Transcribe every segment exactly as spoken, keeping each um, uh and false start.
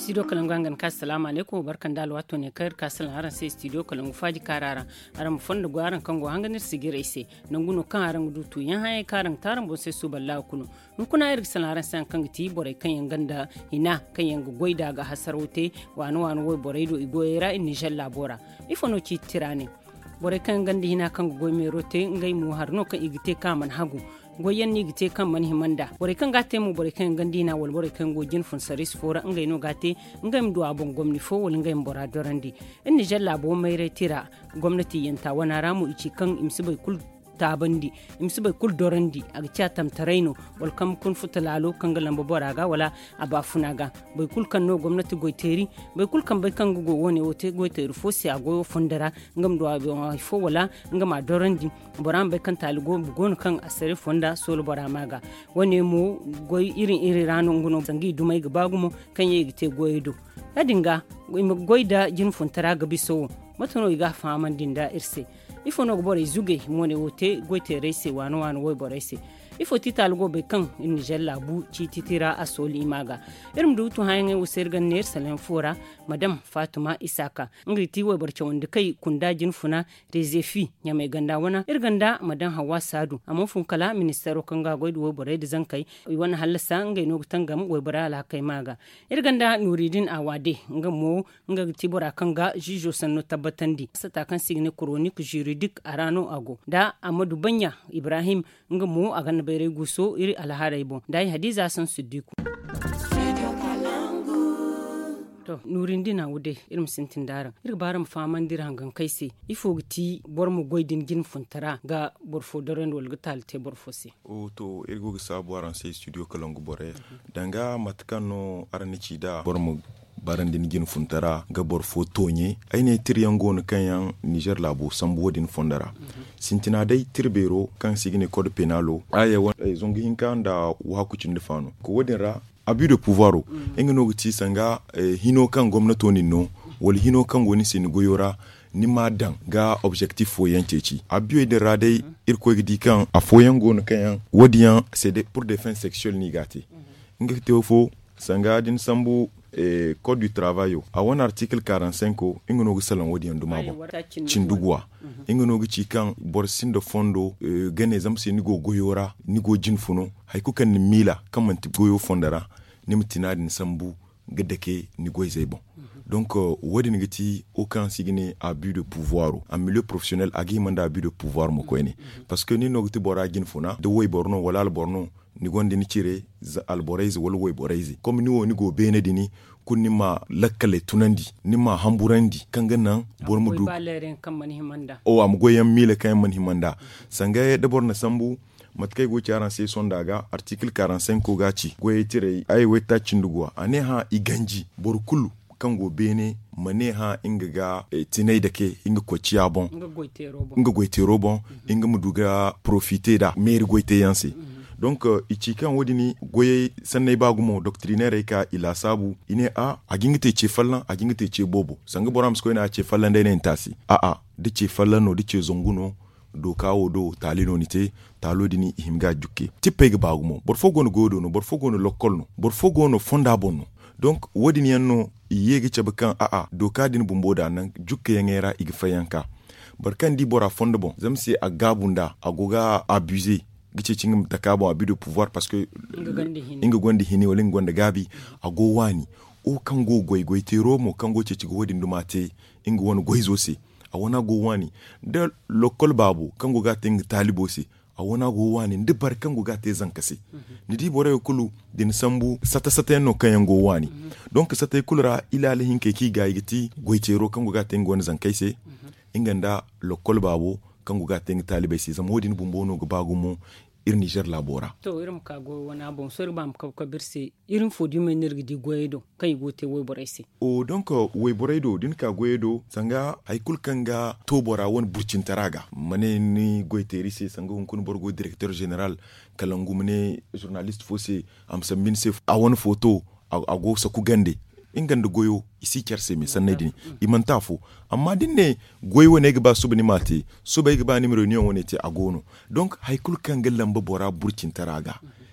studio kalangu angan ka assalamu alaikum barkan da alwato ne kar kasal haran sai studio kalangu faji karara aran fonda gwaran kango hanganir sigire ise nanguno kan haran dutu yan haye karan taran bo sai su balla kuno in kuna ir sal haran san kan ti bore kan yan ganda ina kan yan goida ga hasarote wani wani woi bore do igoyera in nijal labora ifono ci tirane bore kan ganda ina kan goy me rote ngai mu harno kan igite kaman hagu goyen ni gite kan man himanda bore kan gate mu bore kan gandina wal bore kan gojin fun saris fora ngai no gate ngai mdu abon gomni fo wal ngai mbora dorandi en ni jalla bo mai retira gwamnati yanta wana ramu ici kan imsibai kul tabandi imsibai kul dorandi aga chatam taraino wal kam kun futalalo kan galan boboraga wala abafunaga bai kul kan no gwamnati goiteri bai kul kan bai kan go woni wote goiteri fo si ago fondara ngam do abon fo wala ngama dorandi boran bai kan taligo bugon kan asare fonda solo boramaga woni mu goy irin irin ranu nguno zangi dumai ga bagumo kan yegi te goyido adinga goida jin funtara ga biso matono iga faman dinda irse ifono go bore zuge mone wote goite rese wano wano woy borese ifo tital go be kan in jella bu ci titira asoli maga irum dutu hayen wo sergan ner salen fora madam Fatuma Isaka ngiti wo barce wanda kai kunda jin funa rezefi nyame ganda wana irganda madam Hawa Sadu amma fun kala ministero kan ga goido wo bore da zankai wana halasa ngai no tangam wo bara la kai maga irganda Nuridin Awade ngamo ngati bora kan ga jijo sanno tabbatandi sata kan signe chronique juridique arano ago da Amadu Banya Ibrahim ngamo agan bayre guso iri alharai bon dai Hadiza san Siddiku to Nurindina wude irin sintin daran ir baram faman diran gan kaise ifo giti bormu goidin gin funtara ga borfo doren wal gutal te borfosi o to irgo ga sabuaran sai studio kalangu bore danga matkano arnici da bormu barandin gin funtara ga borfo tonye aine tiryango no kanyan Niger labo sambo wodin fondara sintina dai tirbero kan sigine code penalo aya won zongi hinkanda wa kucin defano ko wodin ra abus de pouvoir mm. engeno guti sanga eh, hino kan gwamnato ni no wal hino kan woni sin goyora ni madan ga objectif fo yanteci abus de radai mm. irko gidi kan afoyango no kan wodiyan c'est de pour défense sexuelle ni gati mm. ngete fo sanga din sambu eh, code du travail a won article quarante-cinq engeno gu salon wodiyan duma bo cindugwa mm-hmm. engeno gu ci kan borsin de fondo eh, gane zamse ni go goyora ni go jinfuno hay ku kan ni mila kan man ti goyo fondara ni mutina din sambu gadake ni goy zay bon mm-hmm. donc uh, wodi ni gati aucun signe abus de pouvoir en milieu professionnel agi manda abus de pouvoir mo koyni mm-hmm. parce que ni no gati bora jinfuna de woy borno wala al borno ni gonde ni cire al boraize wala woy boraize comme ni woni go bene dini kunni ma lakkale tunandi ni ma hamburandi kanga nan bor mu du baleren kan man himanda o am goyam mile kan man himanda sanga de borna sambu matkay go charan sai sondaga article quarante-cinq ko gaci goye tire ay weta cindugwa ane ha iganji bor kullu kango bene mane ha inga ga e, tinai dake inga ko ciabon inga goite robon inga goite robon mm-hmm. inga muduga profiter da mer goite yanse mm-hmm. donc uh, ichi kan wodini goye sanne bagumo doctrinaire ka ila sabu ine a agingite ce fallan agingite ce bobo sanga boram sko ina ce fallan dai ne ntasi a a de ce fallan no de ce zonguno do kawo do talino nite talo dini himga jukke tippe ga bagumo bor fogo no godo no bor fogo no lokol no bor fogo no fonda bonno donc wodini yanno yegi ce bakan a a do ka din bumboda nan jukke yangera igfayanka barkan di bora fonda bon zamsi agabunda agoga abuser gice cingam takabo abus de pouvoir parce que inga gondi hini wala gonda gabi ago wani o kango goy goy te romo kango ce cigo wodi ndumate inga won goy zose a wona go wani de lokol babu kango ga ting talibo se a wona go wani de bar kango ga te zankase mm-hmm. ni di bore kulu din sambu sata sata no kayango wani mm-hmm. donc sata kulra ila lehin ke ki ga yiti goy te ro kango ga te ngon zankaise mm-hmm. inga nda lokol babu kango ga te talibe se zamodin bumbono go bagumo ir Niger labora to irum ka go wana bon sor bam ka ka birse irum fodi men nirgidi goyedo kay gote woy borayse o donc woy boraydo din ka goyedo sanga ay kulkanga to bora won burcin taraga mane ni goyte rise sanga hun kun borgo directeur général kalangu mane journaliste fosse am sambin se awon photo ago sa ku gande inganda goyo isi kerse mi sanne dini imanta fo amma dinne goyo ne gaba subni mate subai gaba ni reunion woni te agono donc haykul kan gallan ba bora burkin taraga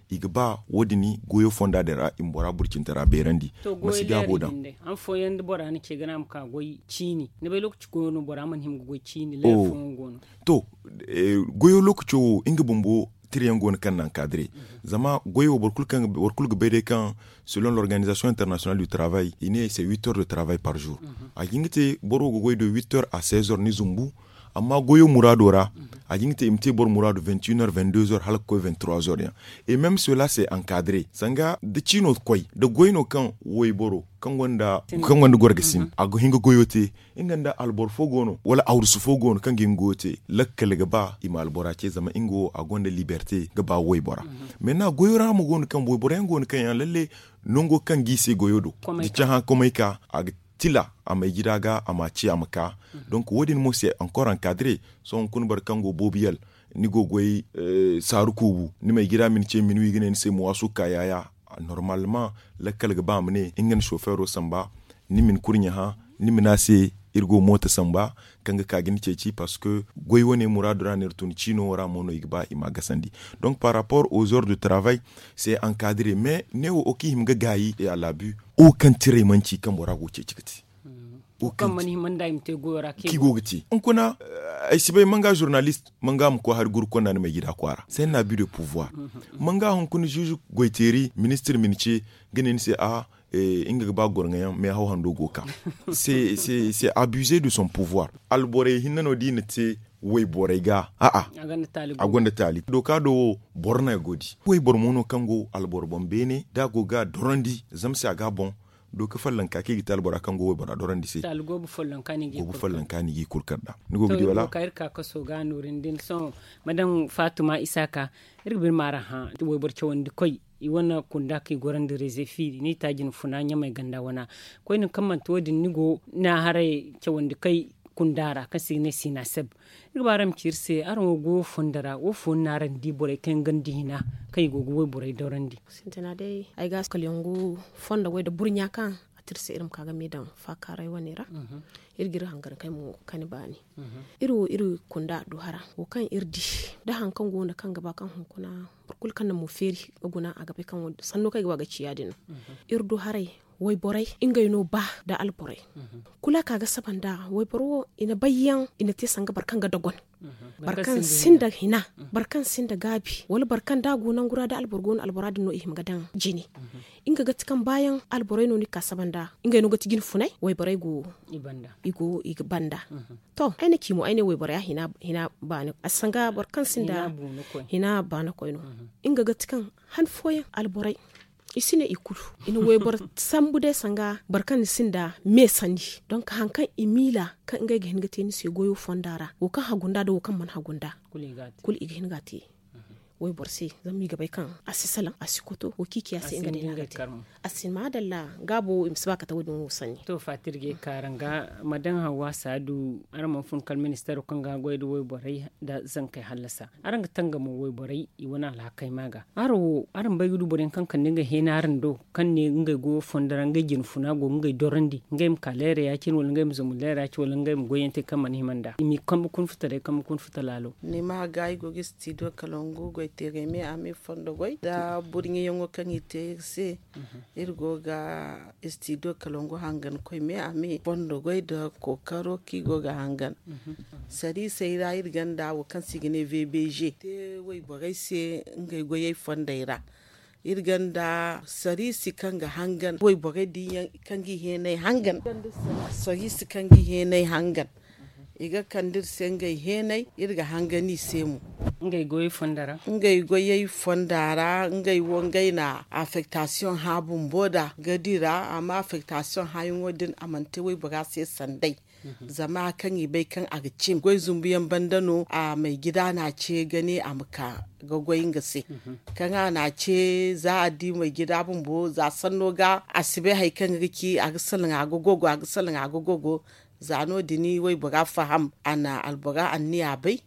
igba wodini goyo fonda dera imbora burkintara berandi masiga bodan an foyan bora ne ke gana muka goyi chini ne bai lokaci goyo no bora man him goyi chini le fon gono to eh, goyo lokaci inga bumbo triangle kan nan cadré zama goyo borkul kan borkul gbede kan selon l'organisation internationale du travail ine c'est huit heures de travail par jour a yingite boro goyo de huit heures à seize heures ni zumbu amma goyo muradora a yingite imte bor murado vingt et une heures vingt-deux heures halko vingt-trois heures ya. Et même cela c'est encadré sanga de chino koy de goyo no kan woy boro kan wanda kan wanda gorgasin ago hinga goyote inganda albor fogono wala awrusu fogono kan gingote lakkale gaba imal borace zama ingo agonda liberté gaba woy bora maintenant goyora mo gon kan woy bora ngon kan yan lalle nongo kan gise goyodo di chaha komaika ag tila ama gidaga ama ci amaka donc wodin mo c'est encore encadré son kun bar kango bobiyal ni go goy euh, sarukubu ni may gira min ci min wi genen c'est mo asuka yaya normalement lakkal gaba amne ingen chauffeur o samba ni min kurnya ha ni minase irgo mota samba kanga kagin ceci parce que goy woni muradura nertun chino wara mono igba imaga sandi. Donc par rapport aux heures de travail c'est encadré mais neo oki himga gayi et à l'abus aucun tiré manchi kan bora go ceci kati aucun mani manda imte goyora ki gogati on kona ay sibay manga journaliste manga am ko har gur ko nan me gida kwara c'est un abus de pouvoir manga hon kun juge goyteri ministre minci genen c'est a inga ba gornga me haw hando goka c'est c'est c'est abuser de son pouvoir albore hinno dinete way borega a a agonda tali doka do borna godi way bormono kango albor bombene da goga dorandi zamsi aga bon doka fallan ka ke gital bora kango way bora dorandi se tal go bu fallan kani gi go bu fallan kani gi kurkarda ni go gidi wala ka irka ka so ga nurin din so madan Fatuma Isaka irbin mara ha way bor chawandi koy i wana kunda ki goran da rezefi ni tajin funa nya mai ganda wana koy ni kamman to din nigo na hare chawandi kai kundara kasi ne sina seb igbaram kirse aron go fundara wo funnaran di bore kan gandi hina kai go go bore dorandi sintana dai ai gas kalyongu fonda way da burnya kan atirse irim kaga medan fa karai wanera irgir hangar kai mu kani bani iru iru kunda duhara wo kan irdi da hankan go na kan gaba kan hunkuna kul kan mu feri guna aga be kan sanno kai gaba ga ciyadin irdu harai way boray ingay no ba da alboray kula kaga sabanda way boro ina bayyan ina te sanga barkan ga dogon barkan sinda hina barkan sinda gabi wala barkan da gonan gura da alborgon alboradi no ihim gadan jini inga ga tikan bayan alboray no ni kasabanda ingay no ga tigin funai way boray go ibanda igo igbanda to aine kimo aine way boray hina hina bani asanga barkan sinda hina bana koyno inga ga tikan han foya alboray isine ikulu ina webar sambude sanga barkan sinda me sandi donc hankan imila kan ngai gehen gate ni se goyo fondara wo kan hagunda da wo kan man hagunda kuligati kul ighen gati way borsi zammi gabay kan asisalan asikoto wo kiki asi inga de gati asin madalla gabo imsbaka tawdun wusani to fatirge karanga madan hawa sadu arman fun kal minister kan ga goydo way borai da zan kai halasa aranga tanga mo way borai i wana la kai maga aro aran bayudu boren kan kan ninga henaran do kan ne ngai go fondara ngai jin funa go ngai dorandi ngai m kalere ya kin wal ngai mzumulere ya kin wal ngai mgoyente kan man himanda imi kam kun futare kam kun futalalo ne ma gai go gistido kalongo go tere me ame fondo goy da buringe yongo kan ite se irgo ga studio kalongo hangan koy me ame fondo goy da kokaro ki go ga hangan sari sai ra irgan da wo kan sigine V B G te way bagay se ngay goy fondaira irgan da sari sikan ga hangan way bagay di kan gi henai hangan sari sikan gi henai hangan iga kandir sengai henai irga hangani semu ngai goyi fondara ngai goyi fondara ngai wongai na affectation habun boda gadira ama affectation hayun wadin amante wai baga sai sandai zama kan yi bai kan agcim goyi zumbiyan bandano a mai gida na ce gane a muka ga goyin gase kan na ce za a di mai gida bun bo za sanno ga asibe haikan riki a gisalin agogogo a gisalin agogogo zano dini wai buga faham ana albuga anniya bai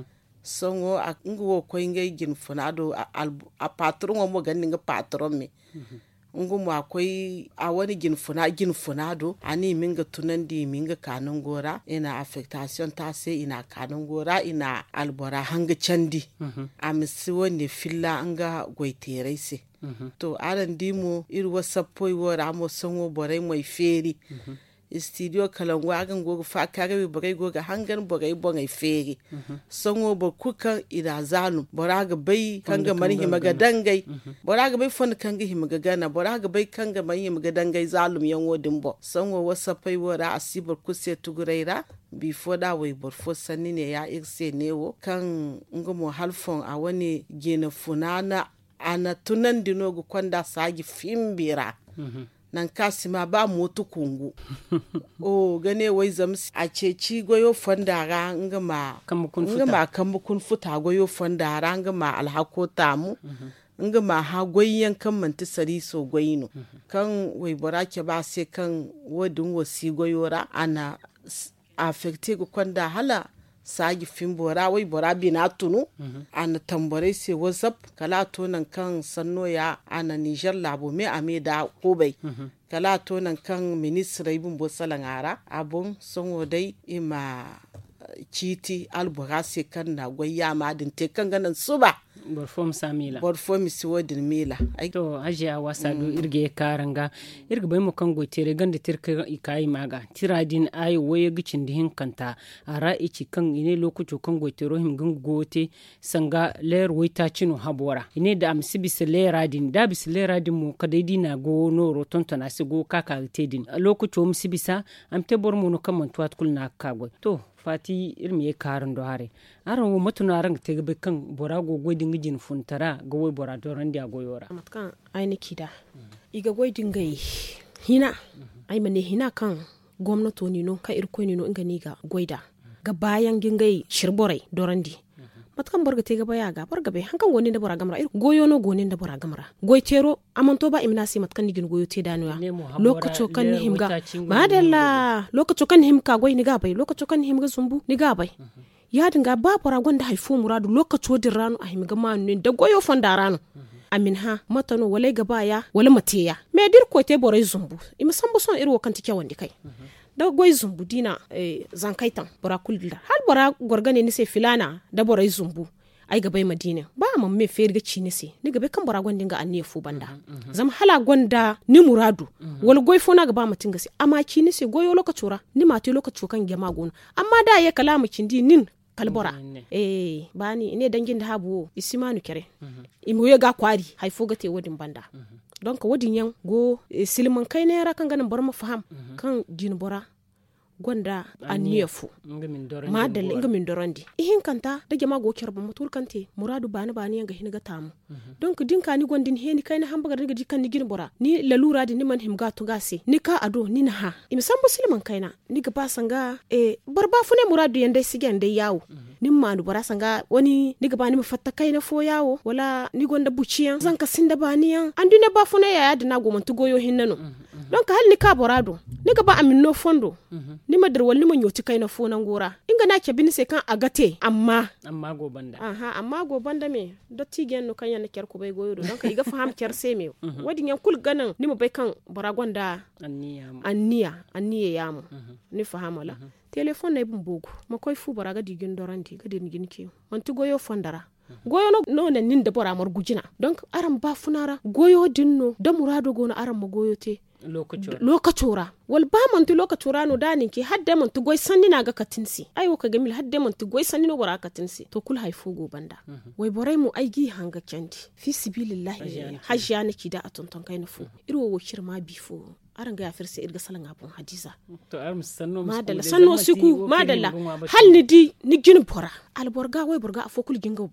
songo a ngo ko ngai gin funado a patron mo ganin ga patron me ngumu akwai a wani ginfuna ginfunado ani minga tunandi minga kanun gora ina affectation ta sai ina kanun gora ina albora hanga candi a misi wani filla anga goiterai se to aran dimu irwa sappoi wora mo songo borai mai feri studio kalangu agan goga fa kare borai goga hangan borai bongai feri songo bo kukan ida zalum boraga bai kanga mari himaga dangai boraga bai fon kanga himaga gana boraga bai kanga mari himaga dangai zalum yango dimbo songo wasa pai wora asibor kuse tugureira before da wai borfo sanni ne ya irse newo kan ngomo halfon a wani gena funana ana tunan dinogu kwanda sagi fimbira nan kasima ba motu kungu o gane wai zamsi a ceci goyo fandara ngama ngama kambukun futa goyo fandara ngama alhako tamu ngama ha goyen kan manti sari so goyino kan wai borake ba sai kan wadin wasi goyora ana affecte go kwanda hala sagi fin bora wai bora bi na tunu ana tambare se whatsapp kala to nan kan sanno ya ana Niger labo me ame da kobai kala to nan kan ministre ibn bosalangara abun songo dai ima chiti albora se kan na goyya ma din te kan ganan suba borfom samila borfom si wodin mila to ajiya wasa do irge karanga irge bai mu kan gotere ganda tirka ikai maga tiradin ayi waye gicin dihin kanta ara ici kan ine lokuto kan gotero him gan gote sanga ler waita cinu habora ine da amsi bis leradin da bis leradin mu kadai dina go no rotonto na sigo kaka tedin lokuto amsi bisa am te bor mu no kan mantuat kulna kago to fati irmi karan do hare aran wo matuna ran te be kan bora go godin gijin funtara go we bora do ran dia goyora matkan ai ni kida iga godin gai hina ai mane hina kan gwamnato ni no ka irko ni no inga ni ga goida ga bayan gingai shirborai dorandi matkan borga te ga baya ga borga be hankan gonin da bora gamra ir goyo no gonin da bora gamra goitero amanto ba imnasi matkan ni gin goyo te danuya lokaco kan ni himga madalla lokaco kan himka goy ni ga bai lokaco kan himga zumbu ni ga bai ya dinga ba bora gonda haifu muradu lokaco din ranu a himga manu da goyo fanda ranu amin ha matano walai ga baya wala mateya me dir ko te borai zumbu imsan bu son irwo kan tike wandi kai da goy zumbu dina eh, zankaitan bora kuldira hal bora gorgane ni se filana da borai zumbu ai gabai madina ba man me ferga ci ni se ni gabe kan bora gondin ga anniya fu banda zam hala gonda ni muradu wal goy fona ga ba mutin ga se amma ci ni se goyo lokacura ni mate lokacu kan gema gona amma da ya kalamu cindi nin kalbora eh bani ne dangin da habu isimanu kere imu ya ga kwari haifo ga te wodin banda donc wodin yan go e, silman kai ne ra kan ganin bar ma faham kan jin bora gonda aniyafu madal inga min dorandi ihin kanta da jama go kerba mutul kante muradu bani bani yanga hinaga tamu donc dinka ni gondin heni kai na hambaga daga jikan ni gin bora ni lalura di ni man himga to gase ni ka ado ni na ha imsan musliman kaina ni ga basanga e barba fune muradu yanda sigen dai yawo nin manu bara sanga wani ni ga bani mafatta kai na fo yawo wala ni gonda buciyan zanka sinda baniyan andune ba fune ya yadina go mantu goyo hinnano donc hal ni ka borado ni ga ba amin no fondo ni madar wal ni man yoti kai na fo nan gora inga na ke bin se kan agate amma amma go banda aha amma go banda me dotti gen no kan yana ker ko bai goyo do donc iga faham ker se me wadin yan kul ganan ni mo bai kan baragonda anniya anniya anniya yamu ni fahamala telefon na ibn bogu makoy fu baraga digin doranti ga din gin ke wanti goyo fondara goyo no no na nin da bora mar gujina donc aram ba funara goyo dinno da murado gona aram ma goyo te lokacura lokacura wal ba man tu lokacura no danin ki hadde man tu goy sanni na ga katinsi ai wo ka gamil hadde man tu goy sanni no bora katinsi to kul haifu go banda wai borai mu aigi hanga candi fi sibilillahi hajjana ki da atonton kai na fu irwo wo shirma bifo aran ga yafirse irga salan abun hadiza to ar musanno madalla sanno siku madalla hal ni di ni gin bora al borga wai borga afokul ginga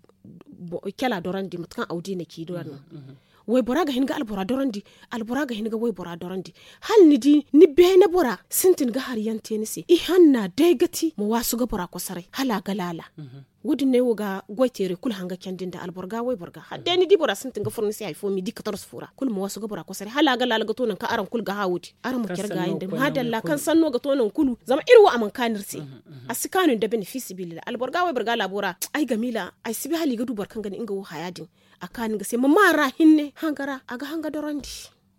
kala dorandi mutkan audi ne ki dorano wai bora ga hinga albora dorandi albora ga hinga wai bora dorandi hal ni di ni be na bora sintin ga har yante ni se i hanna dai gati mu wasu ga bora ko sare hala galala wudin ne woga goitere kul hanga kendin da alborga wai borga hadde ni di bora sintin ga furni sai ai fomi di quatorze fura kul mu wasu ga bora ko sare hala galala ga tonan ka aran kul ga hawudi aran mu kirga yin da madalla kan sanno ga tonan kulu zama irwa aman kanirse asikanu da benefici billah alborga wai borga labora ai gamila ai sibi hali ga dubar kan gani inga wo hayadin akanin ga sai mamara hinne hangara aga hanga dorandi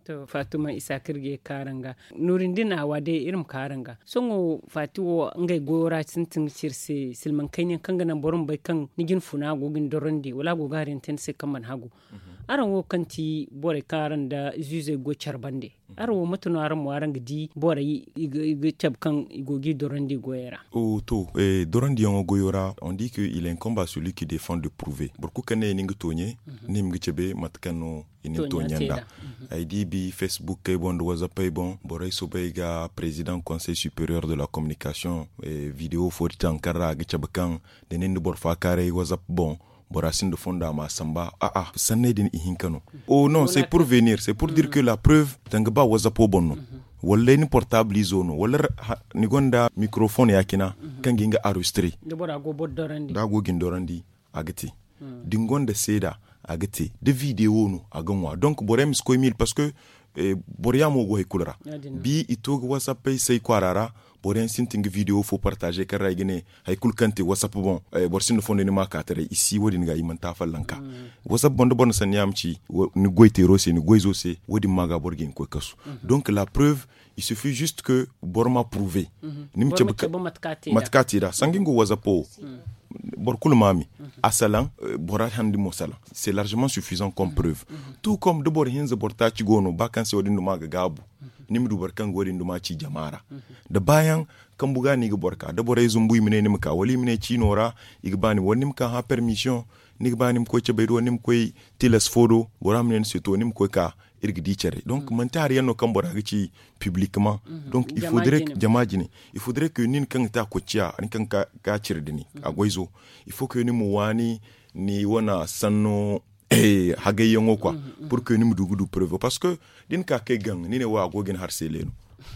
to Fatuma Isa kirge karanga nurin dina wade irin karanga songo fatiwo ngai gora sintin cirse silman kainin kanga nan boron bai kan nigin funa gogin dorondi wala gogarin ten se kaman hagu aran wo kanti bore karan da zuze go charbande aran wo matuno aran mo aran gidi bore yi chab kan gogi dorondi goyera o to eh dorondi yango goyora on dit que il incombe à celui qui défend de prouver burku kane ningi tonye nimgi chebe matkano ini tonyanda ay di bi Facebook kay bon WhatsApp kay bon boray sobeyga président conseil supérieur de la communication et vidéo forti ankara ga chabakan de nen bor fa kare WhatsApp bon borasin de fonda ma samba ah ah sanne din ihinkano oh non c'est pour venir c'est pour dire que la preuve tangba WhatsApp bon wala ni portable izono wala ni gonda microphone yakina kangi nga enregistrer de bora go bodorandi da go gindorandi agati dingonda seda agati de vidéo no aganwa donc borem sko mil parce que eh, boriamo go hekulra bi ito WhatsApp sai kwarara borem sinting vidéo faut partager kara igene haykul kanti WhatsApp bon eh, borsin fond ni makatare ici wodi nga imanta fallanka mm. WhatsApp bon bon sanyamchi ni goitero se ni goizo se wodi maga borgin ko kasu mm-hmm. donc la preuve il suffit juste que borma prouver mm-hmm. nimche matkatira sangingo WhatsApp mm. borkul mami mm-hmm. asalan euh, borat handi mosala c'est largement suffisant comme mm-hmm. preuve mm-hmm. tout comme de bor hinza bortachi gono bakanse wodi maga gabu mm-hmm. nimdu barkan godi nduma ci jamara mm-hmm. da bayan kan buga ni ga borka da boray zumbuy mine nim ka wali mine ci nora igbani wonim ka ha permission ni gbani ko ce baydo nim koy tilas fodo boram nen seto nim ko ka irgidi cere donc mm-hmm. man tari yanno kan bora ci publiquement mm-hmm. donc il faudrait que jamajini il faudrait que nin kan ta ko cia ni kan ka ka cirdini mm-hmm. agoizo il faut que ni mu wani ni wana sanno eh hagayongo quoi mm-hmm. pour que ni mu dugudu preuve parce que din ka ke gang ni ne wa gogin harceleno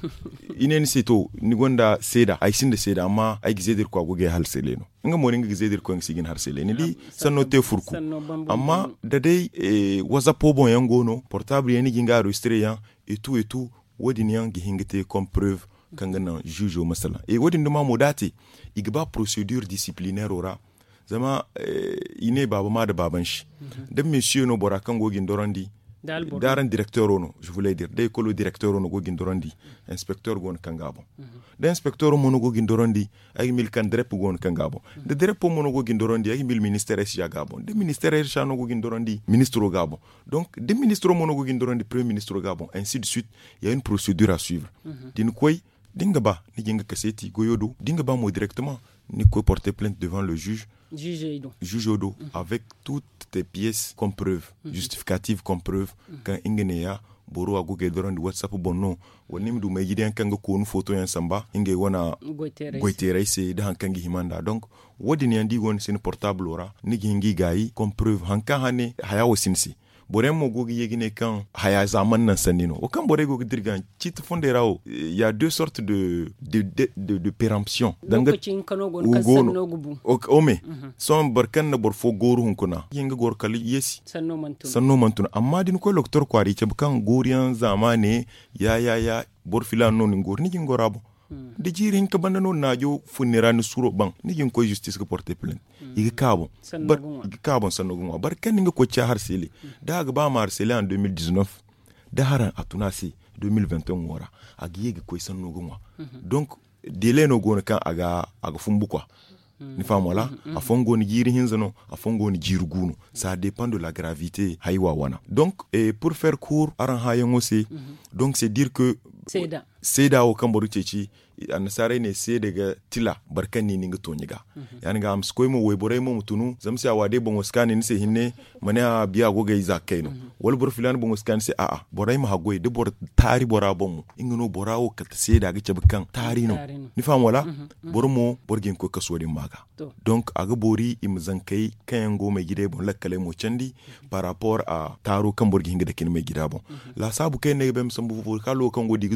inen sito ni gonda seda ay sinde seda amma ay gizedir ko goge harceleno nga mo ni gizedir ko sigin harceleni di sanno te furku amma da dai eh, WhatsApp bon yangono portable yani ginga enregistrer yan et tout et tout wodi ni yangi hingete comme preuve kanga na juge o masala e wodi nduma modati igba procédure disciplinaire ora zama eh, ine baba ma da baban shi mm-hmm. dan monsieur no bora kan gogin dorandi daran directeur ono je voulais dire dai kolo directeur ono gogin dorandi inspecteur gon kangabo mm-hmm. da inspecteur mono gogin dorandi ay mil kan drep gon kangabo mm-hmm. de drep mono gogin dorandi ay mil ministère es jagabo de ministère es chano gogin dorandi ministre gabo donc de ministre mono gogin dorandi premier ministre gabo ainsi de suite il y a une procédure à suivre mm-hmm. din koy dinga ba ni ginga kaseti goyodo dinga ba mo directement ni ko porter plainte devant le juge juge Odo juge Odo mm-hmm. avec toutes tes pièces comme preuve mm-hmm. justificatives comme preuve mm-hmm. quand ingeneya boro agoge doron di WhatsApp bonno woni mdu me yidi kanga ko nu photo yan samba inge wona goitere se da hankangi himanda donc wodi ni andi won sen portable ora ni gingi gayi comme preuve hanka hane haya wosinsi bore mo gogi yegine kan haya zaman nan sanino o kan bore gogi dirgan chit fonderawo il y a deux sortes de de de de, de péremption danga cin kanogon kasanno gubu o me mm-hmm. son barkan na bor fo goru hun kuna yenga gor kali yesi sanno mantun sanno mantun amma din ko docteur kwari ce kan goriyan zamane ya ya ya bor filan non ngor ni ngorabo Hmm. de jirin ka banda no najo funira ni suro bang ni gin ko justice ko porter plainte hmm. igi kabo bar igi kabo sanogunwa bar kan ni ko cha harcelé hmm. da ga ba ma harcelé en deux mille dix-neuf da haran atunasi deux mille vingt et un wora agi igi ko sanogunwa hmm. donc délai no gona kan aga aga fumbu quoi hmm. ni fam wala hmm. a fongo ni jiri hinzano a fongo ni jiruguno ça dépend de la gravité haywa wana donc et pour faire court aran hayango aussi hmm. donc c'est dire que seda seda o kan boru ceci annasare ne sai daga tila barkan ni ninga to nyiga mm-hmm. yani ga am skoy mo we boray mo mutunu zamsi awade bon oskani ni se hinne mane a biya go gay zakayno mm-hmm. wal bor filan bon oskani se a a boray ma hagoy de bor tari bora bon ingino bora o kat seda ga cebakan tari no ni fam wala mm-hmm. bor mo bor gen ko kaso di maga to. Donc aga bori im zankay kayan go me gide bon lakkale mo candi mm-hmm. par rapport à taro kan bor gi hinga de kin me gida bon mm-hmm. la sabu kay ne bem sambu fo kalo kan go di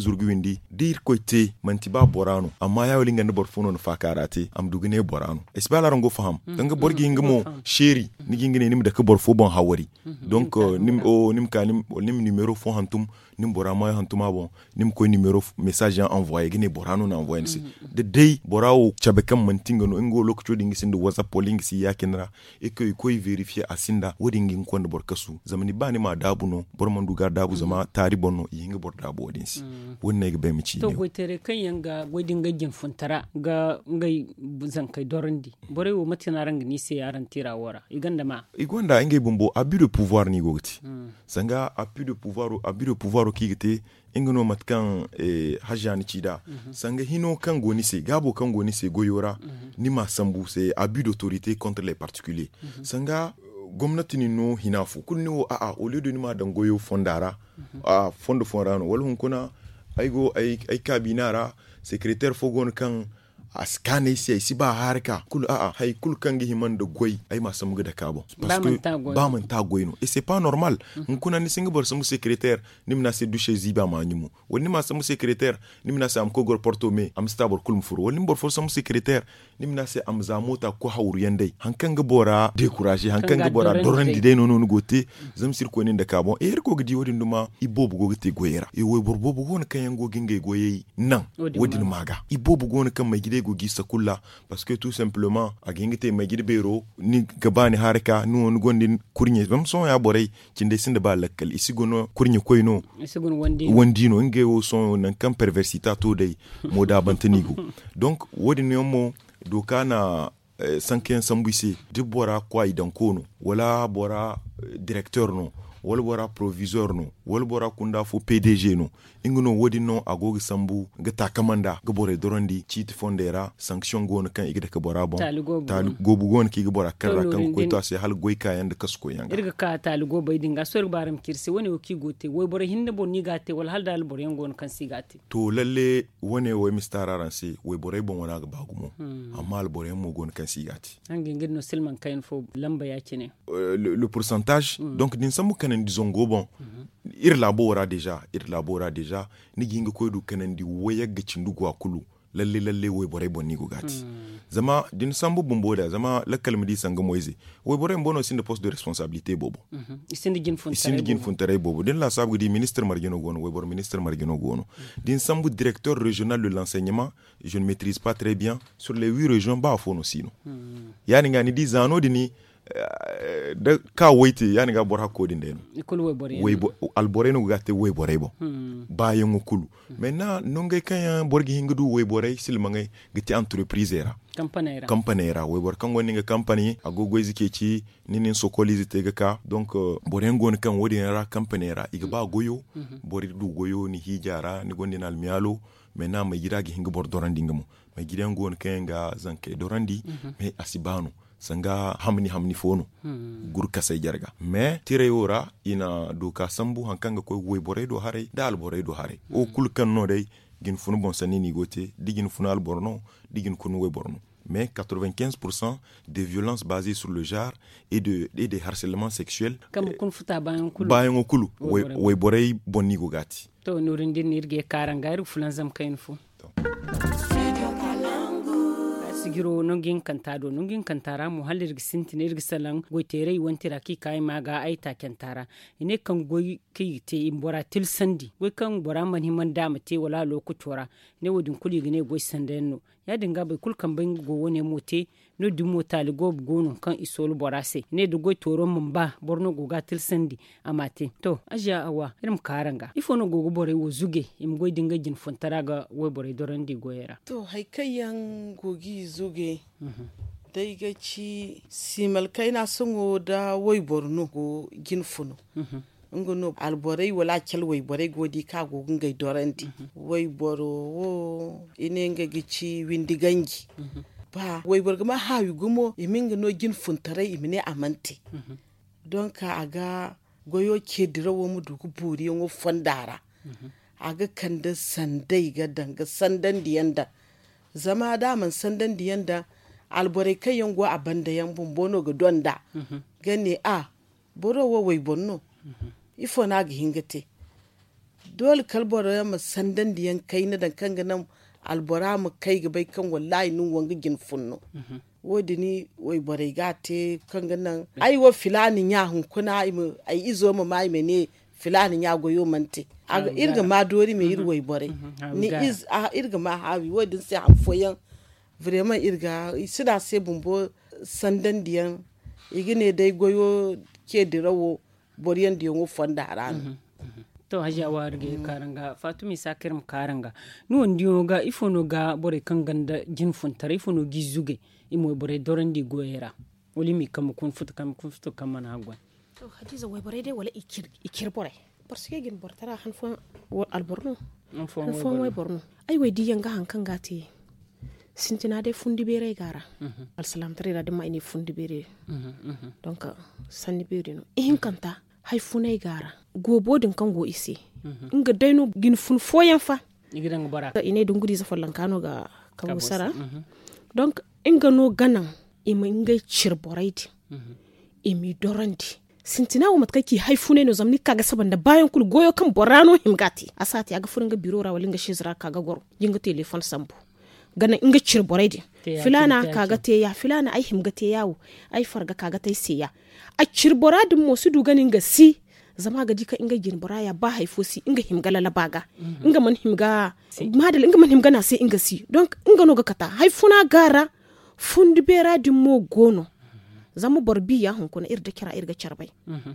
zurgu windi dir koite manti ba borano amma ya wali ngande bor fono fa karate am dugine borano esbala rango faham danga borgi ngamo sheri ni gingine nim da ka bor fo bon hawari donc nim o nim ka nim nim numéro fo hantum nim borama hantuma bon nim ko numéro message envoyé gine borano na envoyé si de dey borao chabekam mantinga no ngo lokcho dingi sindu whatsapp polling si yakinra e ko ko vérifier asinda wodi ngi konde bor kasu zamani bani ma dabu no bor mandu ga dabu zama tari bonno yinga bor dabu wodin si wonne ga be mi ci to goitere kan yanga wodi nga jin funtara ga ngai zan kai dorandi bore wo matina rang ni se yaran tira wora iganda ma igonda ngai bumbo abus de pouvoir ni goti sanga abus de pouvoir abus de pouvoir ki gite ingano matkan eh, hajjani cida mm-hmm. sanga hino kan goni se gabo kan goni se goyora mm-hmm. ni ma sambu se abus d'autorité contre les particuliers mm-hmm. sanga gomnati ni no hinafu kulni wo a a au lieu de ni ma dan goyo fondara mm-hmm. a fondo fondano wal hun kuna aigo ay ay kabinara secrétaire fogon kan askane si si ba harka kul a a hay kul kangi himan da goy ay ma samu ga da kabo parce que ba man ta goy no et c'est pas normal mm-hmm. kuna ni singa bor samu secrétaire nimna se duche ziba ma nyumu woni ma samu secrétaire nimna se am ko gor porto me am stabor kul mfur woni bor for samu secrétaire nimna se am za mota ko hawru yande hankan ga bora décourager hankan ga bora dorandi de no no gote zam sir ko ni da kabo e ko gidi wodi nduma ibobu go gite goyera e woy bor bobu gon kan yango ginge goyei nan wodi maga ibobu gon kan mai gide go gisa kula parce que tout simplement a gingite mai gide bero ni gabani haraka nu on gondin kurnye bam son ya borey cinde sinde ba lakkal isi gono kurnye koyno isi gono wandi wandino nge o son nan kan perversita to dai moda bantanigo donc wodi no mo doka na eh, sanken sambuisi de bora kwa idan kono wala bora eh, directeur no wala bora proviseur no wala bora kunda fo P D G no ingono wodi no agogi sambu gata kamanda gabore dorondi chiti fondera sanction gon kan igde ka bora bon tal gobu gon ki gabora karra kan ko to ase hal goy kayan da kasko yanga irga ka tal go bay dinga sor baram kirse woni o ki gote woy bore hinde bon ni gate wala hal dal bore gon kan si gate to lalle woni woy mistararan si woy bore bon wona ga bagumo hmm. amma al bore mo gon kan si gate hangi ngirno silman kayen fo lamba ya cine uh, le, le pourcentage hmm. donc din samu kanen dizongo bon hmm. ir labora déjà ir labora déjà ni ginga koydu kanen di woyagga cindugo akulu lalle lalle woy bore bonni go gati hmm. zama din sambu bumboda zama lakal midi sanga moize woy bore mbono sinde poste de responsabilité bobo hmm. isinde gin funtare isinde gin funtare bobo din la sabu di ministre margino gono woy bore ministre margino gono hmm. din sambu directeur régional de l'enseignement je ne maîtrise pas très bien sur les huit régions ba fono sino hmm. yani ngani di zano dini da ka woite yani ga bora ko dinde no ikulu we bore we al bore no gatte we bore bo hmm. ba yango kulu hmm. maintenant nonga kanya borgi hingudu we bore silmangay gati entreprise era kampanera kampanera we bor kango ninga company agogo ezikeci ninin sokoli zitega ka donc uh, bore ngon kan wodi era kampanera iga ba goyo hmm. bori du goyo ni hijara ni gondina almialo maintenant ma yiragi hingu bor dorandi ngamo ma gidango ngon kanga zanke dorandi hmm. me asibano sanga hamni hamni fono hmm. gur kasay jarga mais tire yora ina do ka sambu hankanga ko woy bore do hare dal bore do hare hmm. o kul kan no day gin funu bon sanini gote digin funal borno digin kunu woy borno mais quatre-vingt-quinze pour cent des violences basées sur le genre et de et des harcèlements sexuels kam kun futa bayan kulu bayan kulu woy bore bonni go gati to nurindin nirge karanga fulan zam kayin fu sigiro nongin kantado nongin kantara mu halir gisinti ne irgisalan goiterei wantira ki kai maga aita kantara ine kan goy ki te imbora til sandi goy kan bora man himan dama te wala lokutora ne wodin kuli gine goy sandenno ya dinga bai kulkan ban go wone mote no dumo tali go gono kan isol borase ne do goy toro mun ba borno go ga til sandi amate to aja awa irim karanga ifo no go go bore wo zuge im goy dinga jin fontara ga wo bore dorandi goyera to haikayan gogi zuge mm-hmm. dai ga ci simal kaina sungo da wai borno go gin funo mm-hmm. ngono alborai wala kel wai borai godi ka go ngai dorandi mm-hmm. wai boro wo ine nga gici windigangi mm-hmm. ba wai borga ma hawi gumo iminga no gin funtare imine amante mm-hmm. donc aga goyo ke dirawo mu dugu buri ngo fondara mm-hmm. aga kanda sandai ga danga sandan diyanda zama da man sandan diyanda alborai kai yango abanda yan bombono ga donda mm-hmm. gane a boro wo wai bonno mm-hmm. ifo na ga hingate dole kalbora ya masandan diyan kai na dan kan ganan albora mu kai ga bai kan wallahi nun wanga gin funno wodi ni wai bare gate kan ganan ai wa filani nya hun kuna ai izo ma mai mene filani nya goyo mante aga irga ma dori me irwai bare ni is a irga ma hawi wodi sai an foyan vraiment irga sida sai bumbo sandan diyan igine dai goyo ke dirawo boriyan diyan wo fonda haran to haja warge karanga fatumi sakirim karanga no ndiyo ga ifono ga bore kanganda jin funtare ifono gizuge imo bore dorandi goyera woli mi kam kun fut kam kun fut kam man hagwa to hadiza way bore de wala ikir ikir bore parce que gin bor tara han fo alborno han fo way borno ay way di yanga han kanga te sintina de fundi bere gara al salam tare da ma ini fundi bere donc sanni bere no in kanta hay funai gara gobodin kan go ise inga daino gin fun foyan fa igidan bara ine dunguri za fallan kano ga kawusara donc inga no ganan ima inga chirboraiti imi dorandi sintina wo matkaki hay funai no zamni kaga sabanda bayan kul goyo kan borano himgati asati aga furinga biro ra walinga shizra kaga goro jinga telefon sambu gana inga chirboraiti filana kaga te ya filana ai himgate yawo ai farga kaga tai siya a cirboradin mo su duganin ga si zama ga dika inga girbara ya ba haifosi inga himgala labaga inga man himga madal inga man himga na sai inga si donc inga no ga kata haifuna gara fundi bera din mo gono zama borbi ya hon kuna irda kira irga charbai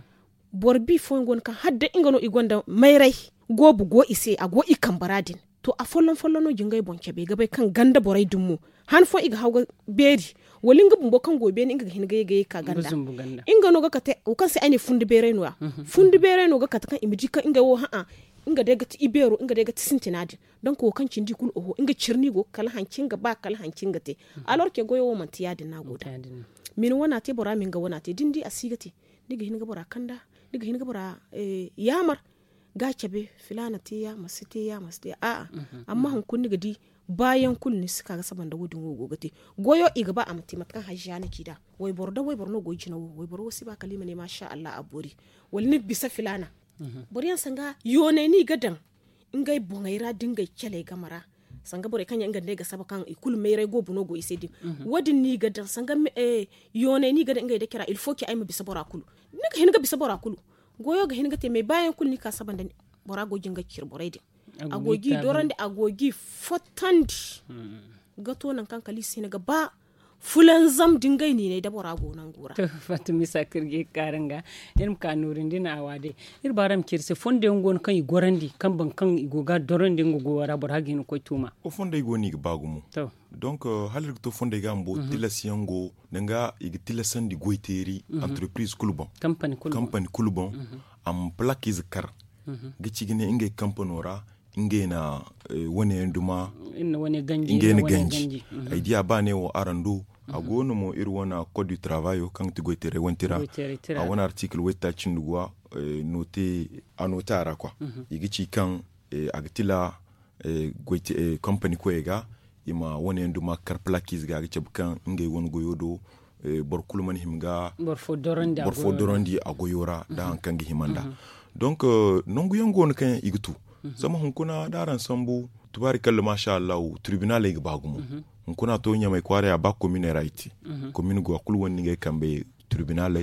borbi fo ngon kan hadda inga no igonda mayrai gobu go ise a go ikan baradin to a follon follon no jingai bonke be gabai kan ganda borai dummu han fo iga hawga beri walinga bumbo kan gobe ni inga hinga yega ka ganda inga no ga kate o kan sai ane fundi bere no fundi bere no ga kata kan imiji kan inga wo ha inga de ga ti ibero inga de ga ti sintinadi don ko kan cindi kul oho inga cirni go kala hancin ga ba kala hancin ga te alors ke goyo wo man tiyadi na goda min wana te bora min ga wana te dindi asigati diga hinga bora kanda diga hinga bora eh, yamar ga cabe filana te ya masite ya masite a amma hun kun diga di bayan kulni suka ga saban da gudun gogo gate goyo igaba a matimatkan hajja na kida wai borda wai borno goyi jina wai boro wasi ba kalima ne masha Allah abori walni bisa filana boriyan sanga yone ni gadan ingai bongaira dingai kele gamara sanga bore kanya inga ga sabakan ikul meire go buno go isedi wadin ni gadan sanga eh, yone ni gadan ingai da kira il faut ki ayma bisa bora kulu niga hinga bisa bora kulu goyo ga hinga te mai bayan kulni ka saban da bora go jinga kir boraidi agogi dorande agogi fotandi gato nan kan kali sai ga ba fulan zam dingai ne ne da borago nan gura to fatumi sakirge karanga irin kanurin dina awade ir baram kirse fonde ngon kan igorandi kan ban kan igoga dorande ngogo wara boragi no koytuma o fonde igoni bagumu to donc uh, halir to fonde gambo mm -hmm. tilasiango nanga igi tilasandi goiteri mm -hmm. entreprise kulubon company kulubon company kulubon mm -hmm. am plakiz kar mm -hmm. gicigine inge kampanora inge na uh, wone nduma inna wone ganji inge na ganji mm -hmm. idea bane wo arandu mm -hmm. agono mo irwana code du travail kan ti goitere wontira a wona article weta chindugwa uh, noté anotara quoi mm -hmm. igici kan uh, agtila uh, goite uh, company ko ega ima wone nduma kar plakiz ga ga kan inge won goyodo uh, bor kulman himga bor fo dorandi bor fo dorandi agoyora mm -hmm. da hankangi himanda mm -hmm. donc uh, nongu yango on kan igtu sama hunkuna daran sambu tubarikalla masha Allah tribunal e bagumu mm-hmm. hunkuna to nya mai kware aba commune right mm-hmm. commune go akul wonni ngai kambe tribunal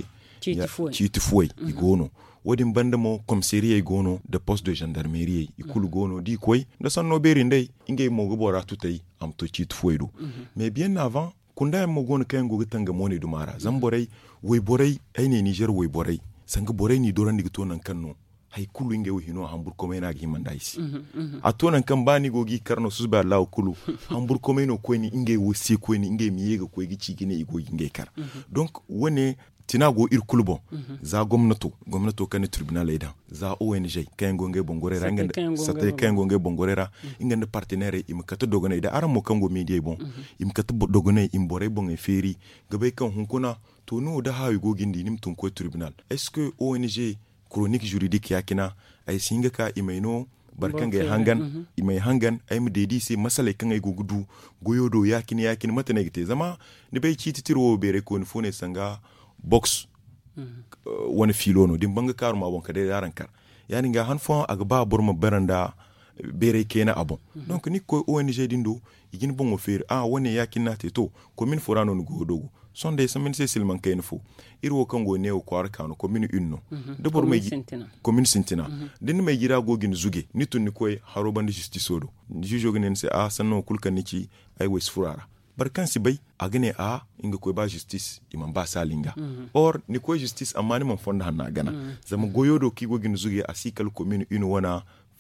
chiti foi mm-hmm. igono wodin banda mo commissariat igono de poste de gendarmerie ikulu mm-hmm. gono di koy da sanno beri ndey ingay mo go bora tutay am to chiti foi do mm-hmm. mais bien avant kunda mo gono kay go tanga moni du mara zamborey way borey ayne Niger way borey sanga borey ni dorandi to nan kanno hay kulu inge wo hino hambur komena gi mandaisi mm -hmm. atona kan bani gogi karno susba law kulu hambur komeno ko ni inge wo si ko ni inge miyega ko gi cigine igo inge kar mm -hmm. donc wone tinago ir kulbo mm -hmm. za gomnato gomnato kan tribunal ida za O N G kengo nge bongorera ngende sate kengo nge bongorera mm -hmm. ingende partenaire im kata dogone ida aramo kango media bon mm -hmm. im kata dogone im bore bon e feri gabe kan hunkuna to no da hawi gogindi nim tun ko tribunal est-ce que O N G chronique juridique yakina ay singa ka imayno barkanga bon, hangan mm -hmm. imay hangan ay mu dedi se masale kan ay gogudu goyodo yakini yakini matane gite zama ni bay ci titiro bere ko ni fone sanga box mm -hmm. uh, woni filono dim banga karuma bon kade yaran kar yani ga han fo aga ba bor mo beranda bere kena abon mm-hmm. donc ni ko O N G dindo igin bon o fer ah woni yakina te to commune forano go dogo sonde samen se silman ken fo irwo kango ne o kwar kanu commune unno mm-hmm. de bor me commune sintina mm-hmm. den me gira go gin zuge ni tunni koy haro bandi justice odo jujo gnen se ah sanno kulkan ni ci ay wes furara barkan si bay agane a inga koy ba justice imam ba salinga mm-hmm. or ni koy justice amma ni man fonda hanna gana mm-hmm. zama goyodo ki go gin zuge asikal commune une wana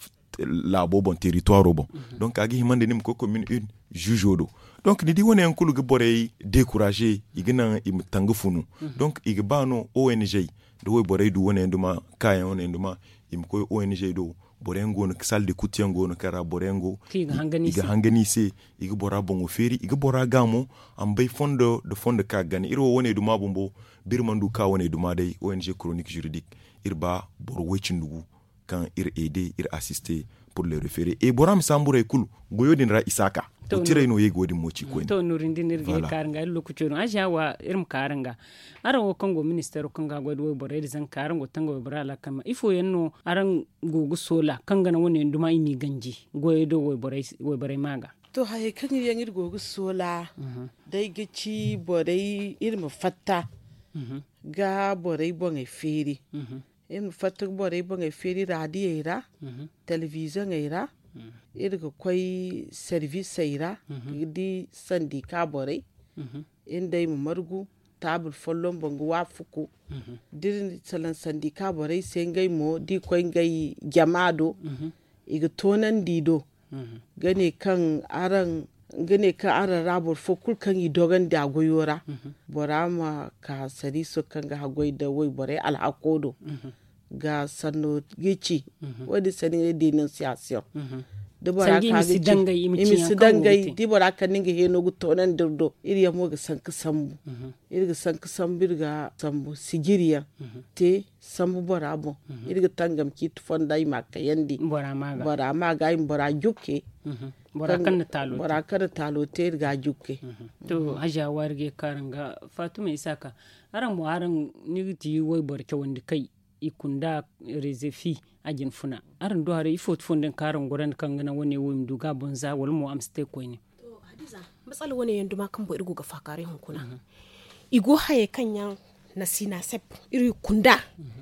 la bon territoire bon mm-hmm. donc agi himande nim ko commune une juge odo donc ni di woni en kulu borey décourager igina im tangufunu mm-hmm. donc igbano O N G do we borey du woni nduma kayan woni nduma im ko O N G do borengo no salle de kutiango no kara borengo iga hangani se iga bora bongo feri iga bora gamo am bay fondo de fondo ka gani iro woni duma bombo birmandu ka woni duma dai O N G chronique juridique irba bor wechindugu quand ir aider ir assister pour le référer et boram sambure kulu goyodin ra isaka to tire no yego di mochi ko to nurindi nirge karanga lu kuchono aja wa irim karanga ara wo kongo ministero kanga godo bore zan karango tango brala kama ifo yenno aran gugu sola kanga na woni nduma imi ganji goyedo wo bore wo bore maga to haye kan yangir gugu sola mm-hmm. dai gici bore irim fatta mm-hmm. ga bore bonge feri mm-hmm. in fatuk bore bonge feri radio ira mm-hmm. television ira mm-hmm. irga kwai service ira mm-hmm. di sandika bore mm-hmm. inda mu margu tabul follon bongo wafuku mm-hmm. dir salan sandika bore sai ngai mo di kwai ngai jamado mm-hmm. iga tonan dido mm-hmm. gane kan aran gane ka ara rabur fo kul kan yi dogan da goyora mm-hmm. borama ka sariso kan ga hagoy da wai bore al hakodo mm-hmm. ga sanno gici mm-hmm. wadi sani denunciation mm-hmm. da bora ka gi dangai imi dangai di bora kan ninga heno gu tonan dirdo iri ya mo ga sanka sambu mm-hmm. iri ga sanka sambu ga sambu sigiriya mm-hmm. te sambu bora bo mm-hmm. iri ga tangam ki tufanda yi maka yandi bora maga bora maga im bora jukke mm-hmm. bora kan talo bora kan talo te ga jukke mm-hmm. to haja warge karanga Fatuma Isaka aran mo aran nigiti woy borke wandi kai ikunda rezefi ajin funa aran do hare ifot fonden karan goran kangana woni wum duga bonza wal mo amste ko ni to hadiza matsala woni yandu ma kan bo irgo ga fakare hunkuna mm-hmm. igo haye kanyan na sina sep iri kunda mm-hmm.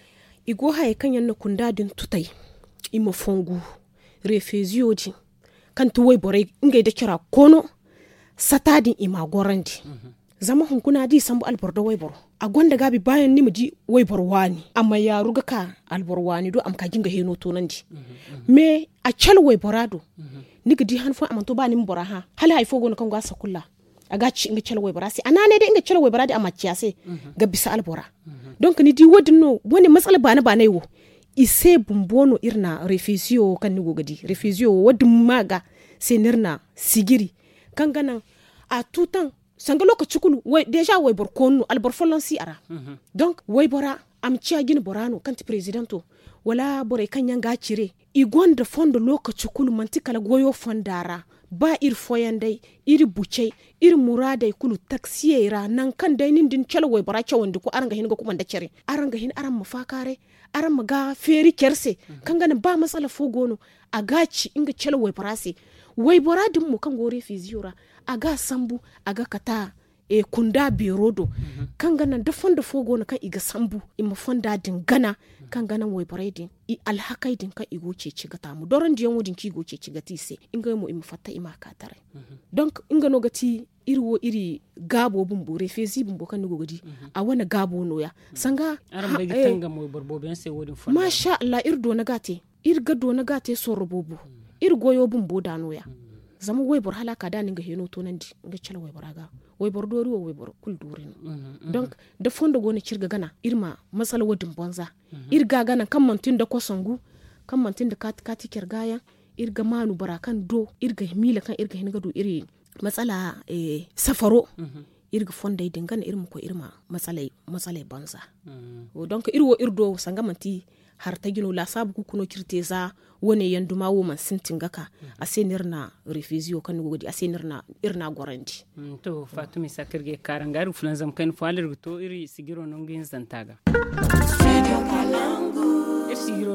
igo haye kanyan na kunda din tutai imo fongu refezioji kan tuwai borai ingai da kira kono satadin ima gorandi mm-hmm. zama hunkuna di sambu albordo waibor a gwanda gabi bayan ni muji waibor wani amma ya ruga ka albor wani do am ka jinga heno to nandi mm-hmm. me a chal waiborado mm-hmm. ni gidi han fo amanto ba ni mbora ha hala ay fogo no kan gwasa kulla aga ci inga chal waiborasi anane de inga chal waiboradi amma ciyase mm-hmm. ga bisa albora mm-hmm. donc ni di wodino woni matsala bana ba nay wo ise bumbono irna refusio kan ni gogadi refusio wadum maga senirna sigiri kangana a tutan sanga lokaci kulu wai deja wai bor konu albor folon si ara mm-hmm. donc wai bora am ciya gini borano kanti presidento wala bore kanya ga cire igonda fondo lokaci kulu mantikala goyo fondara ba ir foyandai iri bucei iri muradai kulu taksiyera nan kan dai nin din chalo wai bora chawandi ko aranga hin ga kuma da cire aranga hin aran mafakare aran maga feri kerse mm-hmm. kangana ba matsala fogono agaci inga chalo wai borasi wai bora din mu kan gore fiziora aga sambu aga kata e kunda birodo mm-hmm. kangana da fonda fogo na kan iga sambu ima fonda din gana mm-hmm. kangana wai baredi i alhakai din ka igo ce ci gata mu doron diyan wudin ki go ce ci gati se inga mu ima fatta ima katare mm-hmm. donc inga no gati iri wo iri gabo bumbu refezi bumbu kan go gadi mm-hmm. a wana gabo no ya mm-hmm. sanga aran bai tanga mu barboben se wudin fonda masha Allah irdo na gate irga do na gate so robobu mm-hmm. irgoyo bumbu da no ya mm-hmm. zama waibor halaka da ninga heno to nandi nga chala waibor aga waibor dori wo waibor kul dori no mm-hmm. donc da fondo gona cirga gana irma masala wadin bonza mm-hmm. irga gana kan mantin da kosongu kan mantin da kat kati kergaya irga manu barakan do irga mila kan irga hinga do iri matsala eh, safaro mm-hmm. irga fonda dingana irma ko irma matsala matsala bonza mm-hmm. donc irwo irdo sanga manti har ta gino la sabu kuno kirteza wone yanduma wo man sintinga ka mm-hmm. asenir na refusio kan godi asenir na irna gorandi mm, to Fatuma Sakirge karangaru fulanzam kan falir to iri sigiro nongin zantaga ir sigiro nongu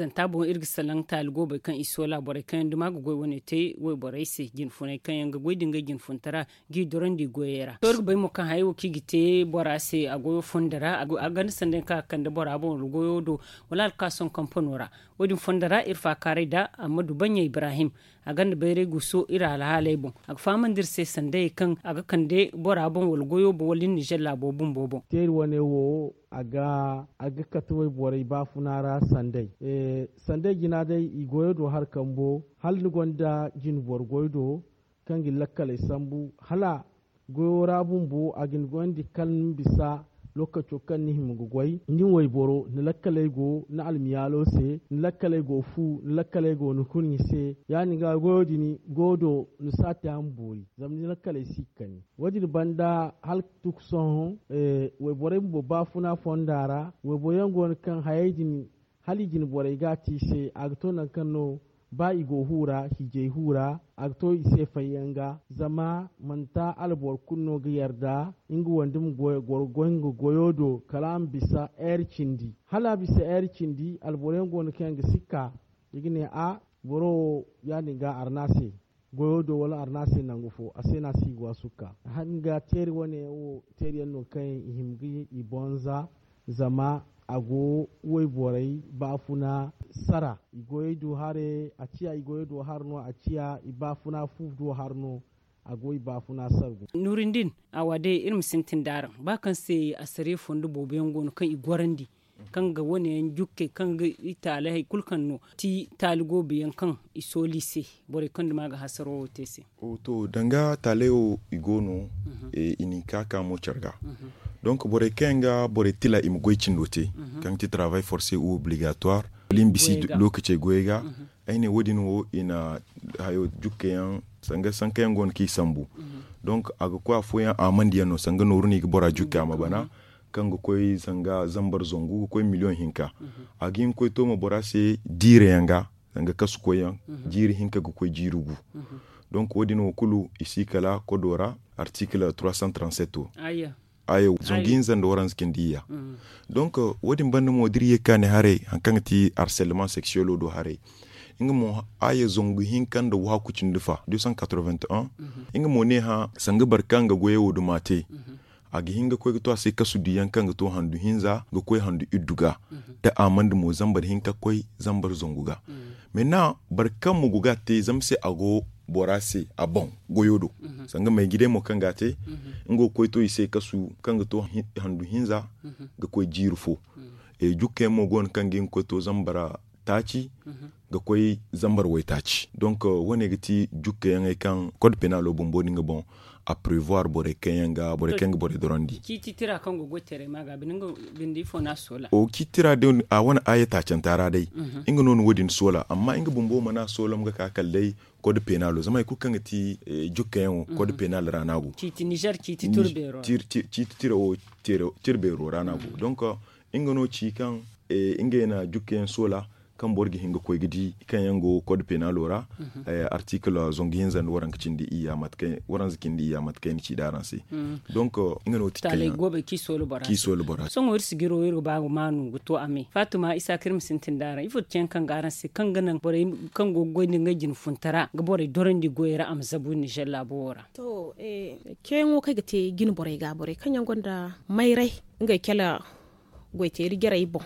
zanta bon irgi salan talgo bai kan isola bore kan duma go goy woni te wo bore se gin funai kan yanga goy dinga gin funtara gi doron di goyera tor bai mo kan hayo ki gite bora se agoyo fundara ago agan sande ka kan da bora bon goyo do wala ka son kampanora wodin fundara irfa kare da amadu banya ibrahim agan da bayre guso ira alhalai bon ag faman dirse sande kan aga kan de bora bon wol goyo bo wolin Niger labo bun bobo ter wane wo aga aga katawai borai ba funara sandai e sandai gina dai igoyo do har kambo hal ni gonda jin bor goydo kangi lakkale sambu hala goyo rabun bo agin gondi kalm bisa lokaco kan ni himugo goy ndin way boro ni lakkale go na almiyalo se ni lakkale go fu ni lakkale go no kunni se yani ga godi ni godo ni sata amburi zamni lakkale sikkani wadi banda hal tuk son e way bore bo bafuna fondara way boyango kan hayejini halijin bore gati se agto nan kanno ba igo hura hije hura agto ise fayanga zama manta albor kunno ga yarda ingu wandum gorgongo goyodo kalam bisa ercindi hala bisa ercindi alborengo no kenga sikka igine a boro yani ga arnase goyodo wala arnase nangufo asena sigwa suka hanga teri wone o teri no kan himgi ibonza zama ago woy borai bafuna sara igoy do hare acia igoy do harno acia ibafuna fu do harno ago ibafuna sargo nurindin awade irin sintin daran ba kan sai asare fondu boben gon kan igorandi kan ga wani yan jukke kan ga italai kulkan no ti taligo biyan kan isolise bore kan da ga hasaro tese o to danga taleo igono e inika ka mo charga donc bore kenga bore tila im goycin dote kan ti travail forcé ou obligatoire limbisi lokace goyega aine wodin wo ina hayo jukke yan sanga sanka yan gon ki sambu donc aga kwa foya amandi no sanga no runi bora jukke amabana kango koy sanga zambar zongu koy million hinka agin koy to mo bora se dire yanga sanga kasu koyan jiri hinka go koy jirugu donc wodin wo kulu isi kala kodora article trois cent trente-sept aya ayo zonginza ndo orange kendia mm. donc uh, wodi mbanda mo diriye kane hare hankangati harcèlement sexuel do hare inga mo ayo zongu hinkanda wa ku cindufa deux cent quatre-vingt-un mm-hmm. inga mo ne ha sanga barkanga goye wodo mate mm-hmm. agi hinga ko to ase kasu diyan kanga to handu hinza go koy handu idduga mm-hmm. da amande mo zambar hinka koy zambar zonguga mm-hmm. maintenant barkam mo gugate zamse ago borase a bon goyodo mm-hmm. sanga mai gide mo kanga te mm-hmm. ngo koy to ise kasu kanga to handu hinza mm-hmm. ga koy jirfo mm-hmm. e jukke mo gon kangin ko to zambara tachi mm-hmm. ga koy zambar way tachi donc uh, wone gati jukke yang kan code pénal bombo ninga bon à prévoir bore kenga bore kenga bore dorondi ki titira kan go gotere maga bininga bindi fona sola o ki tira de a wana ayata cantara dai mm-hmm. inga non wodin sola amma inga bombo mana sola mga ka kallai code pénal zama ku kanga ti eh, jukke yan mm-hmm. code pénal ranago ki ti Niger ki ti turbero tir ti tira o tira tirbero ranago mm-hmm. donc uh, inga no ci kan eh, inga na jukke yan sola kan borgi hinga koy gidi kan yango code pénal ora mm-hmm. eh, article zonginza ndo waran kicindi iya matke waran zikindi iya matke ni ci daransi mm-hmm. donc uh, inga no tikaya tale gobe ki solo bara ki solo bara son wor sigiro yero bago manu goto ame fatuma isa kirim sintin dara ifo cen kan garansi kan ganan bore kan go goyni ngajin funtara ga bore dorandi goyera am zabu ni jella bora to eh kengo kai gate gin bore ga bore kan yangonda mayrai ngai kala goyte rigera ibo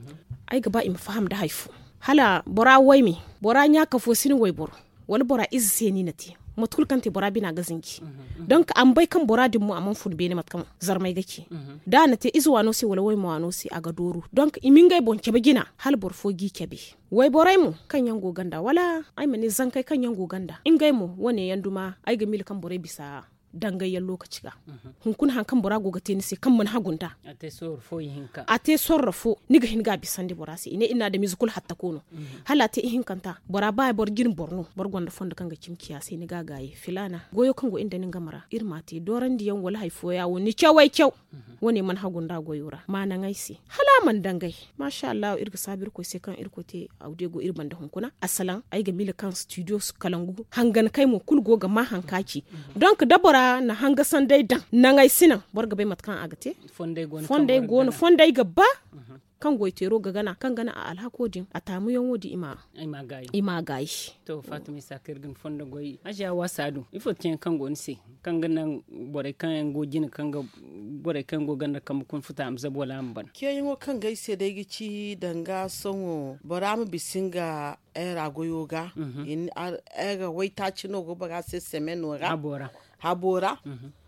ai gaba im faham da haifu hala bora waimi bora nya ka fo sini way bor wala bora izse ni nati matkul kanti bora bina gazinki mm-hmm. donc an bai kan bora dimmu amman fud bene matkam zarmai gaki mm-hmm. da nate izwa no si wala way mo ano si aga doru donc imingai bon kebe gina hal bor fo gi kebe way borai mu kan yango ganda wala ai mani zankai kan yango ganda ingai mu wane yanduma ai ga mil kan borai bisa dangayen lokaci ga mm-hmm. hunkun hankan bora goga tenisi kan mun hagunta ate sorfo hinka ate sorrafo niga hinga bisande borasi ine ina da mizukul hatta kono mm-hmm. halate hinkanta bora ba bor gin borno bor gonda fonda kanga cimkiya sai ni gagaye filana goyo kango inda nin gamara irmate doran diyan wala haifo ya woni kyawai kyau mm-hmm. woni man hagunda goyura mana ngaisi hala man dangai masha Allah irga sabir ko sai kan irkote audego irban da hunkuna asalan ai ga mil kan studio kalangu hangan kai mu kul goga ma hankaki mm-hmm. donc dabora na hanga sandai dan na ngai sinan borga bai matkan agate fondai gono fondai gono fondai gaba kan goitero ga gana kan gana a alhakodin a tamu yan wodi ima ima gayi ima gayi to Fatima Sakirgin fonda goyi aja wasadu ifo tin kan go nse kan gana bore kan go jin kan ga bore kan go gana kam kun futa am zabola am ban ke yin kan gaise da gici danga sonwo bara mu bisinga era goyoga in era waita chino go baga se semeno ga habora habora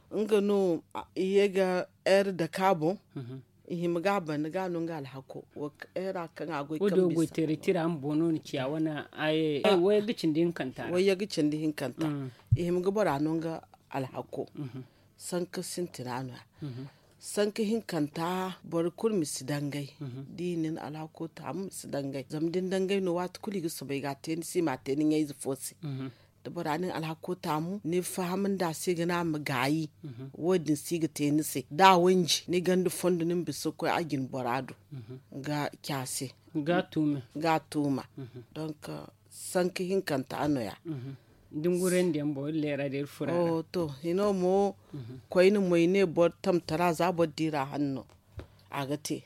ngano yega er da kabo ihim ga ban ga nun ga alhako wa era kan agoy kan bisa wodo go tere tira am bono ni ciya wana ay waya gicin din kanta waya gicin din kanta ihim ga bara nun ga alhako sanka sintirano sanka hin kanta bar kur misidangai dinin alhako ta misidangai zamdin dangai no wat kuli ga sabai ga ten si ma ten yayi fosi da baranin alhako tamu ne fahimin da sai gana mu gayi wadin si ga tenisi da wanji ne gandu fondunin bisu ko agin borado ga kyase ga tuma ga tuma don ka sanki hinkanta anoya dunguren da mbo lera da fura oh to hino mo koyin moy ne bor tam tara za bo dira hanno agate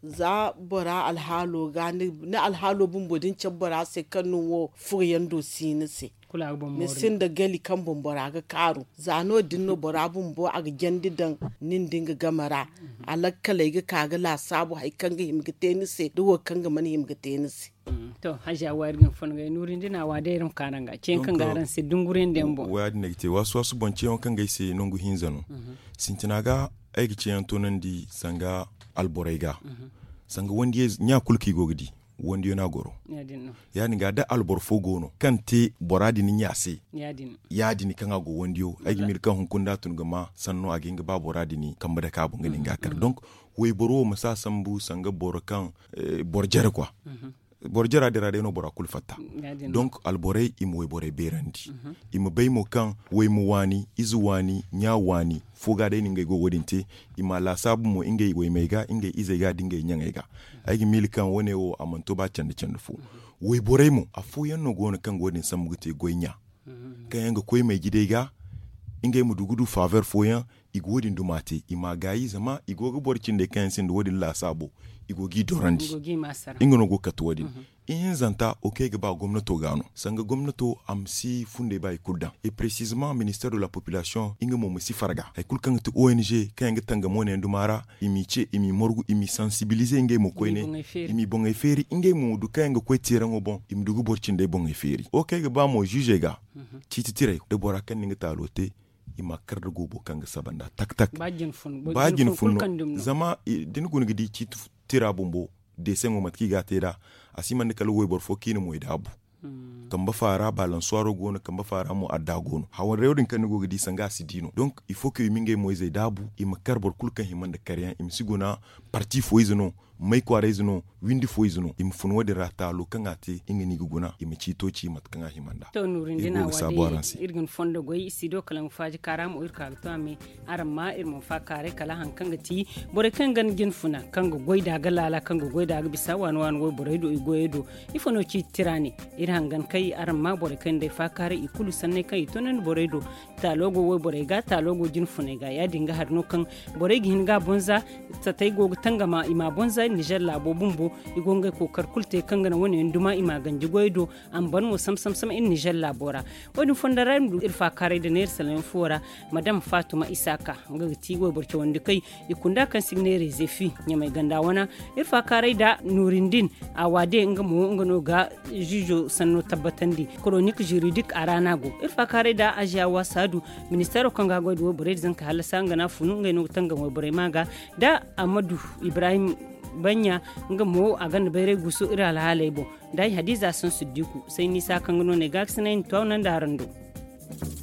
za bora alhalo ga ne alhalo bun bodin cebbara sai kanu wo furiyan do sinise kula bon ne sin da gali kan bombora ga karu zano dinno bora bun bo aga gendidan nin dinga gamara alakkale ga kaga la sabu hay kan ga himga tenise do kan ga mani himga tenise to haja wargin fon ga nurin dina wa dairum kananga cen kan garan se dunguren dembo wa dinegte wasu wasu bonce on kan ga se nongu hinzano sintinaga aiki cen tonan di sanga alborega sanga wandi nya kulki gogdi wandi yana goro yani ga da albor fogono kan te boradi ni nyase yadin yadin kan ago wandiyo aigi mil kan hunkunda tun gama sanno agi nga ba boradi ni kan bada ka bunga ninga kar donc we boro masa sambu sanga boro kan eh, borjere quoi borjera de radio no bora kulfata donc albore im we bore berandi im baymo kan we mu wani izu wani nya wani foga de ninga go wodinte ima la sabu mo inge we mega inge izega dinge nyangega aigi mil kan wone o amanto ba chande chande fu we bore mo afu yanno go no kan godin samugute goynya kan yanga koy mai gidega inge mu dugudu favor foyan igwodin dumate ima gayi zama igogo borcin de kan sin wodin la sabo igogi dorandi igogi masara ingono go katwodin in zanta okay ga ba gwamnato gano sanga gwamnato amsi funde ba ikulda et précisément ministère de la population inga mo musi farga ay kulkan to O N G kan ga tanga mone ndumara imiche imi morgu imi sensibiliser inge mo koyne imi bon eferi inge mo du kan ga ko tirango bon imi dugu borcin de bon eferi okay ga ba mo juge ga tititire de borakan ninga talote ima karda gobo kanga sabanda tak tak bajin fun bajin fun zama din gun gidi ci tira bombo de sengo matki gatera asima ne kala woybor fo kino moy dabu kamba fara balansoiro gono kamba fara mo adda gono hawan rewdin kan go gidi sanga sidino donc il faut que minge moy dabu ima karbor kulkan himanda kariyan im sigona parti fo izino mai kwara izino windi fo izino im fun wadi ratalo kangati ingeni guguna im cito ci mat kanga himanda to nurin dina wadi irgin fondo goyi sido kalan faji karam o irka to ami aramma irmo fa kare kala han kanga ti bore kangan gin funa kanga goyda galala kanga goyda ga bisa wan wan wo bore do goyedo ifono ci tirani irhan gan kai aramma bore kan dai fa kare ikulu sanne kai to nan bore do ta logo wo bore ga ta logo gin funa ga ya dinga har no kan bore gin ga bonza ta tai go tanga ma ima bonza Niger labo bumbo igonga ko karkulte kangana woni nduma ima ganji goydo am ban mo sam sam sam in Niger labora woni fondara ndu irfa kare de ner salen fora madam Fatuma Isaka nga ti go borcho wonde kai ikunda kan signere zefi nyamai ganda wana irfa kare da Nurindin awade nga mo ngano ga jujo sanno tabbatandi chronique juridique arana go irfa kare da aja wasadu ministero kanga goydo bore zanka halasa ngana funu ngeno tanga mo bore maga da Amadu Ibrahim banya nga mo agan bere gusu ira halai bo dai hadiza sun siddiku sai nisa kan gano ne gaksina in tawnan darando